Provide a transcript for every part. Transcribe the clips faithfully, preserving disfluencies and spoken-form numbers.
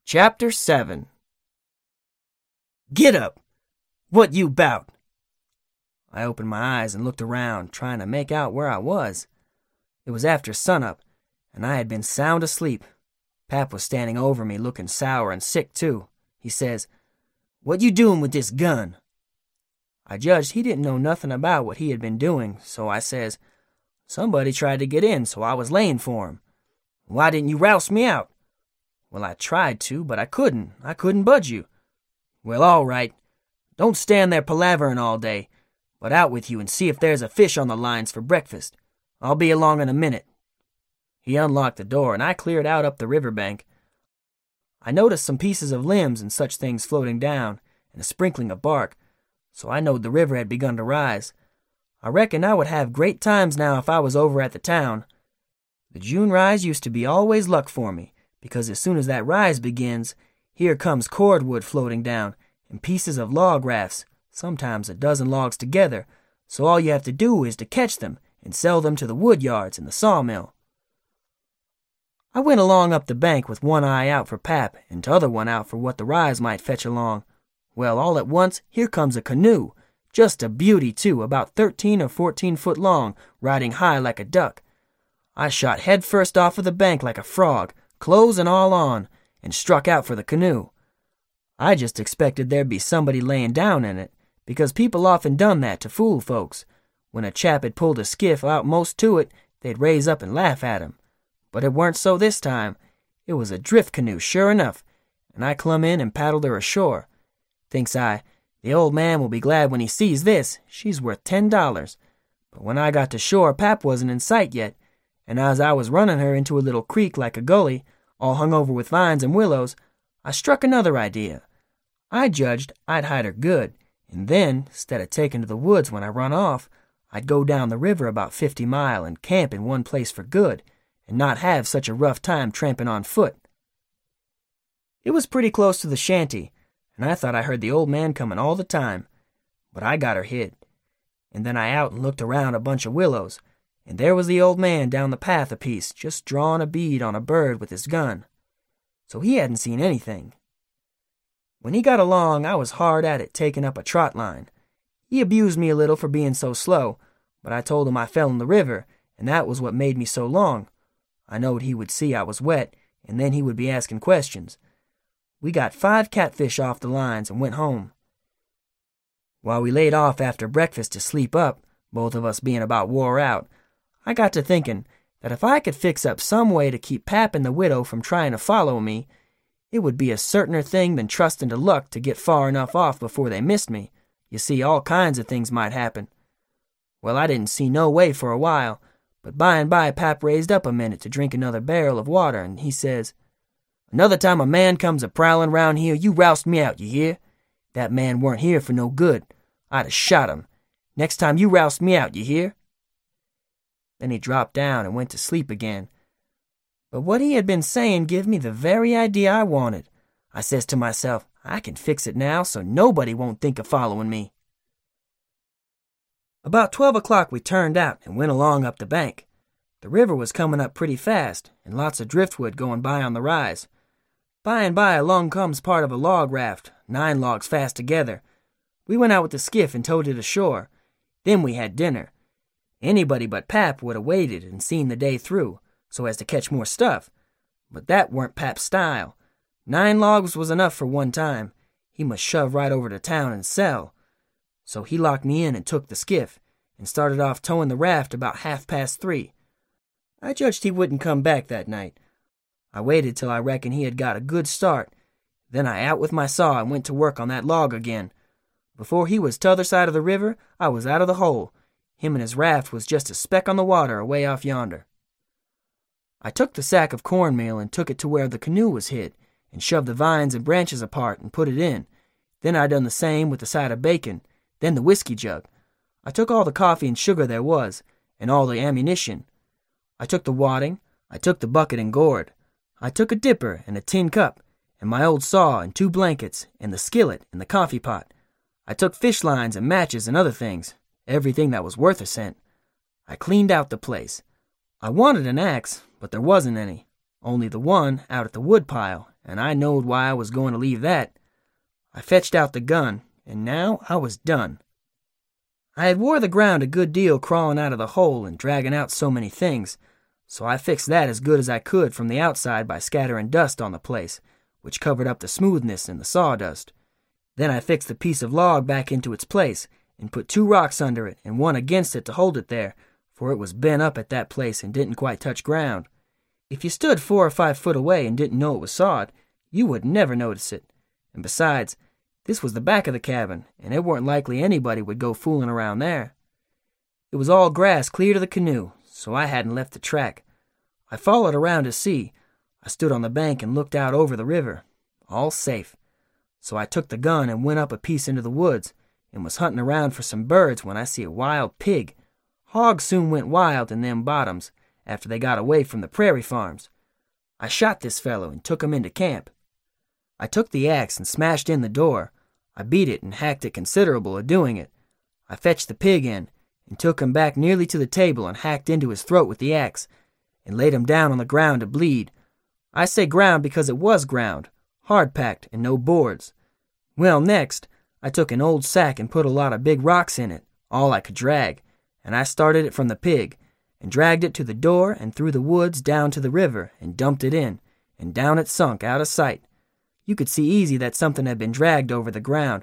Chapter seven. Get up! What you 'bout? I opened my eyes and looked around, trying to make out where I was. It was after sunup, and I had been sound asleep. Pap was standing over me, looking sour and sick, too. He says, "What you doing with this gun?" I judged he didn't know nothing about what he had been doing, so I says, "Somebody tried to get in, so I was laying for him." "Why didn't you roust me out?" "Well, I tried to, but I couldn't. I couldn't budge you." "Well, all right. Don't stand there palavering all day, but out with you and see if there's a fish on the lines for breakfast. I'll be along in a minute." He unlocked the door, and I cleared out up the riverbank. I noticed some pieces of limbs and such things floating down, and a sprinkling of bark, so I knowed the river had begun to rise. I reckon I would have great times now if I was over at the town. The June rise used to be always luck for me, because as soon as that rise begins, here comes cordwood floating down, and pieces of log rafts, sometimes a dozen logs together, so all you have to do is to catch them and sell them to the wood yards and the sawmill. I went along up the bank with one eye out for Pap and t'other one out for what the rise might fetch along. Well, all at once, here comes a canoe, just a beauty too, about thirteen or fourteen foot long, riding high like a duck. I shot head first off of the bank like a frog, clothes and all on, and struck out for the canoe. I just expected there'd be somebody laying down in it, because people often done that to fool folks. When a chap had pulled a skiff out most to it, they'd raise up and laugh at him. But it weren't so this time. It was a drift canoe, sure enough, and I clum in and paddled her ashore. Thinks I, the old man will be glad when he sees this. She's worth ten dollars. But when I got to shore, Pap wasn't in sight yet, and as I was running her into a little creek like a gully, all hung over with vines and willows, I struck another idea. I judged I'd hide her good, and then, instead of taking to the woods when I run off, I'd go down the river about fifty mile and camp in one place for good, and not have such a rough time tramping on foot. It was pretty close to the shanty, and I thought I heard the old man coming all the time, but I got her hid. And then I out and looked around a bunch of willows, and there was the old man down the path a piece, just drawing a bead on a bird with his gun. So he hadn't seen anything. When he got along, I was hard at it taking up a trot line. He abused me a little for being so slow, but I told him I fell in the river, and that was what made me so long. I knowed he would see I was wet, and then he would be asking questions. We got five catfish off the lines and went home. While we laid off after breakfast to sleep up, both of us being about wore out, I got to thinking that if I could fix up some way to keep Pap and the widow from trying to follow me, it would be a certainer thing than trusting to luck to get far enough off before they missed me. You see, all kinds of things might happen. Well, I didn't see no way for a while, but by and by Pap raised up a minute to drink another barrel of water, and he says, "Another time a man comes a-prowling round here, you roust me out, you hear? That man weren't here for no good. I'd a shot him. Next time you roust me out, you hear?" Then he dropped down and went to sleep again. But what he had been saying give me the very idea I wanted. I says to myself, I can fix it now so nobody won't think of following me. About twelve o'clock we turned out and went along up the bank. The river was coming up pretty fast, and lots of driftwood going by on the rise. By and by along comes part of a log raft, nine logs fast together. We went out with the skiff and towed it ashore. Then we had dinner. Anybody but Pap would have waited and seen the day through, so as to catch more stuff. But that weren't Pap's style. Nine logs was enough for one time. He must shove right over to town and sell. So he locked me in and took the skiff, and started off towing the raft about half past three. I judged he wouldn't come back that night. I waited till I reckoned he had got a good start. Then I out with my saw and went to work on that log again. Before he was t'other side of the river, I was out of the hole. Him and his raft was just a speck on the water away off yonder. I took the sack of cornmeal and took it to where the canoe was hid, and shoved the vines and branches apart and put it in. Then I done the same with the side of bacon, then the whiskey jug. I took all the coffee and sugar there was, and all the ammunition. I took the wadding, I took the bucket and gourd. I took a dipper and a tin cup, and my old saw and two blankets, and the skillet and the coffee pot. I took fish lines and matches and other things, everything that was worth a cent. I cleaned out the place. I wanted an axe, but there wasn't any, only the one out at the wood pile, and I knowed why I was going to leave that. I fetched out the gun, and now I was done. I had wore the ground a good deal crawling out of the hole and dragging out so many things, so I fixed that as good as I could from the outside by scattering dust on the place, which covered up the smoothness and the sawdust. Then I fixed the piece of log back into its place and put two rocks under it and one against it to hold it there, for it was bent up at that place and didn't quite touch ground. If you stood four or five foot away and didn't know it was sawed, you would never notice it. And besides, this was the back of the cabin, and it weren't likely anybody would go fooling around there. It was all grass clear to the canoe, so I hadn't left the track. I followed around to see. I stood on the bank and looked out over the river. All safe. So I took the gun and went up a piece into the woods, and was hunting around for some birds when I see a wild pig. Hogs soon went wild in them bottoms, after they got away from the prairie farms. I shot this fellow and took him into camp. I took the axe and smashed in the door. I beat it and hacked it considerable a doing it. I fetched the pig in, and took him back nearly to the table and hacked into his throat with the axe, and laid him down on the ground to bleed. I say ground because it was ground, hard-packed and no boards. Well, next, I took an old sack and put a lot of big rocks in it, all I could drag, and I started it from the pig, and dragged it to the door and through the woods down to the river and dumped it in, and down it sunk out of sight. You could see easy that something had been dragged over the ground.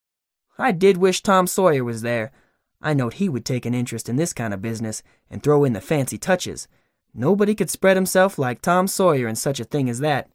I did wish Tom Sawyer was there. I knowed he would take an interest in this kind of business and throw in the fancy touches. Nobody could spread himself like Tom Sawyer in such a thing as that.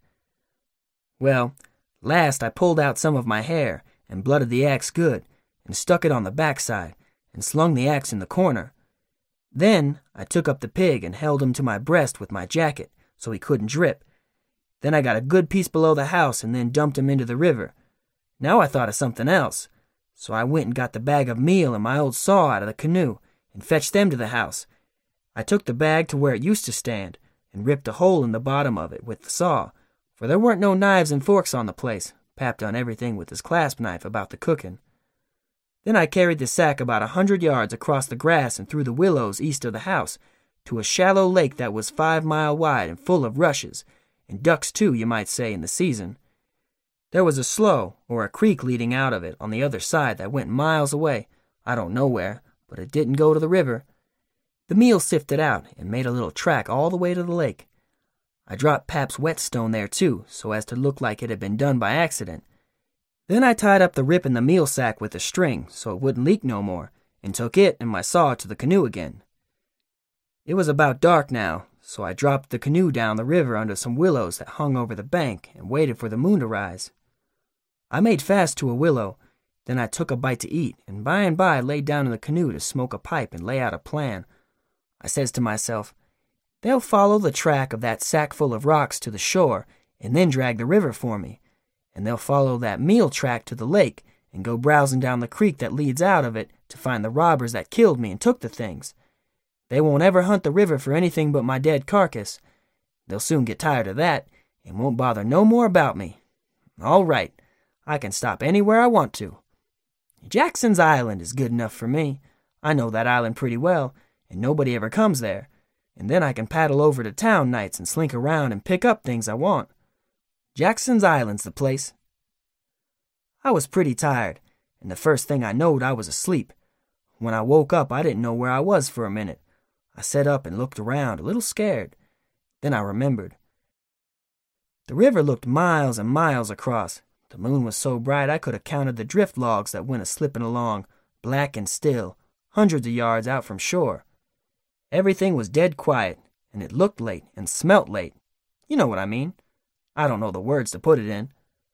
Well, last I pulled out some of my hair and blooded the axe good, and stuck it on the backside, and slung the axe in the corner. Then I took up the pig and held him to my breast with my jacket, so he couldn't drip. Then I got a good piece below the house and then dumped him into the river. Now I thought of something else, so I went and got the bag of meal and my old saw out of the canoe and fetched them to the house. I took the bag to where it used to stand and ripped a hole in the bottom of it with the saw, for there weren't no knives and forks on the place. Pap done everything with his clasp knife about the cooking. Then I carried the sack about a hundred yards across the grass and through the willows east of the house to a shallow lake that was five mile wide and full of rushes, and ducks too, you might say, in the season. There was a slough, or a creek leading out of it on the other side that went miles away, I don't know where, but it didn't go to the river. The meal sifted out and made a little track all the way to the lake. I dropped Pap's whetstone there too, so as to look like it had been done by accident. Then I tied up the rip in the meal sack with a string so it wouldn't leak no more, and took it and my saw to the canoe again. It was about dark now, so I dropped the canoe down the river under some willows that hung over the bank and waited for the moon to rise. I made fast to a willow, then I took a bite to eat, and by and by laid down in the canoe to smoke a pipe and lay out a plan. I says to myself, they'll follow the track of that sack full of rocks to the shore and then drag the river for me, and they'll follow that meal track to the lake and go browsing down the creek that leads out of it to find the robbers that killed me and took the things. They won't ever hunt the river for anything but my dead carcass. They'll soon get tired of that and won't bother no more about me. All right, I can stop anywhere I want to. Jackson's Island is good enough for me. I know that island pretty well, and nobody ever comes there, and then I can paddle over to town nights and slink around and pick up things I want. Jackson's Island's the place. I was pretty tired, and the first thing I knowed I was asleep. When I woke up, I didn't know where I was for a minute. I sat up and looked around, a little scared. Then I remembered. The river looked miles and miles across. The moon was so bright I could have counted the drift logs that went a-slipping along, black and still, hundreds of yards out from shore. Everything was dead quiet, and it looked late and smelt late. You know what I mean. I don't know the words to put it in.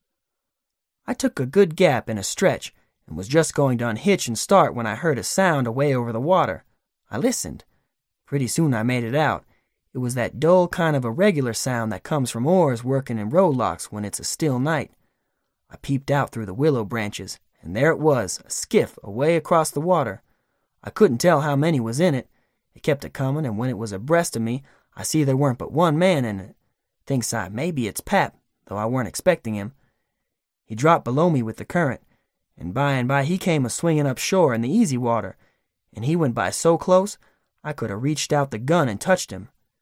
I took a good gap and a stretch, and was just going to unhitch and start when I heard a sound away over the water. I listened. Pretty soon I made it out. It was that dull kind of irregular sound that comes from oars working in rowlocks when it's a still night. I peeped out through the willow branches, and there it was, a skiff away across the water. I couldn't tell how many was in it. It kept a-comin', and when it was abreast of me, I see there weren't but one man in it. Thinks I, maybe it's Pap, though I weren't expecting him. He dropped below me with the current, and by and by he came a-swinging up shore in the easy water, and he went by so close I could have reached out the gun and touched him.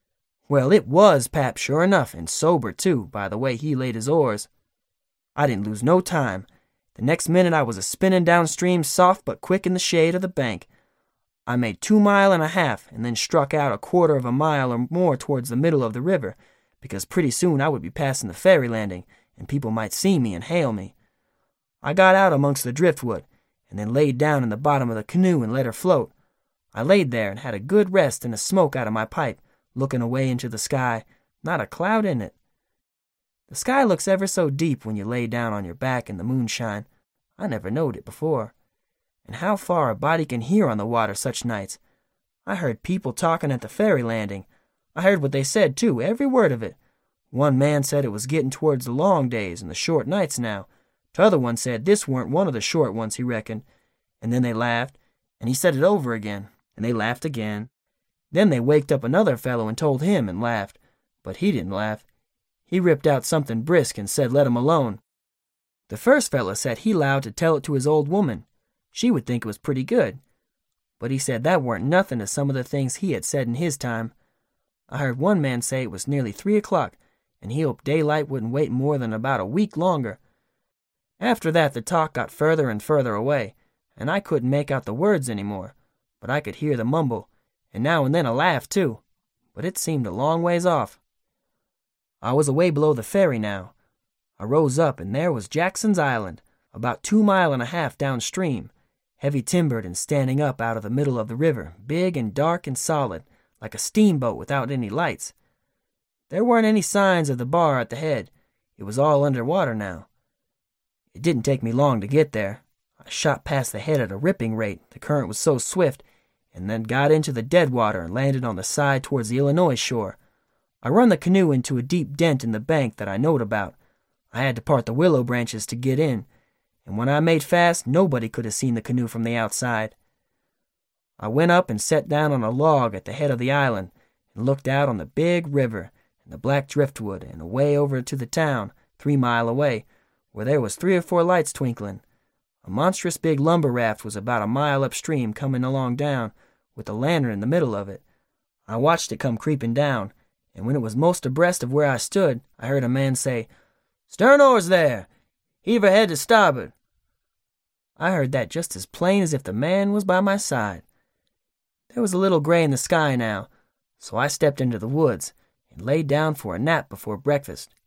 Well, it was Pap, sure enough, and sober, too, by the way he laid his oars. I didn't lose no time. The next minute I was a-spinning downstream, soft but quick in the shade of the bank. I made two mile and a half, and then struck out a quarter of a mile or more towards the middle of the river, because pretty soon I would be passing the ferry landing, and people might see me and hail me. I got out amongst the driftwood, and then laid down in the bottom of the canoe and let her float. I laid there and had a good rest and a smoke out of my pipe, looking away into the sky, not a cloud in it. The sky looks ever so deep when you lay down on your back in the moonshine. I never knowed it before. And how far a body can hear on the water such nights. I heard people talking at the ferry landing. I heard what they said, too, every word of it. One man said it was getting towards the long days and the short nights now. T'other one said this weren't one of the short ones, he reckoned. And then they laughed, and he said it over again, and they laughed again. Then they waked up another fellow and told him and laughed, but he didn't laugh. He ripped out something brisk and said let him alone. The first fellow said he 'lowed to tell it to his old woman. She would think it was pretty good. But he said that weren't nothing to some of the things he had said in his time. I heard one man say it was nearly three o'clock, and he hoped daylight wouldn't wait more than about a week longer. After that the talk got further and further away, and I couldn't make out the words any more, but I could hear the mumble, and now and then a laugh too, but it seemed a long ways off. I was away below the ferry now. I rose up, and there was Jackson's Island, about two mile and a half downstream, heavy timbered and standing up out of the middle of the river, big and dark and solid, like a steamboat without any lights. There weren't any signs of the bar at the head. It was all under water now. It didn't take me long to get there. I shot past the head at a ripping rate, the current was so swift, and then got into the dead water and landed on the side towards the Illinois shore. I run the canoe into a deep dent in the bank that I knowed about. I had to part the willow branches to get in, and when I made fast, nobody could have seen the canoe from the outside. I went up and sat down on a log at the head of the island and looked out on the big river and the black driftwood and away over to the town, three mile away, where there was three or four lights twinkling. A monstrous big lumber raft was about a mile upstream coming along down, with a lantern in the middle of it. I watched it come creeping down, and when it was most abreast of where I stood, I heard a man say, "Stern oars there! Heave her head to starboard!" I heard that just as plain as if the man was by my side. There was a little gray in the sky now, so I stepped into the woods and laid down for a nap before breakfast.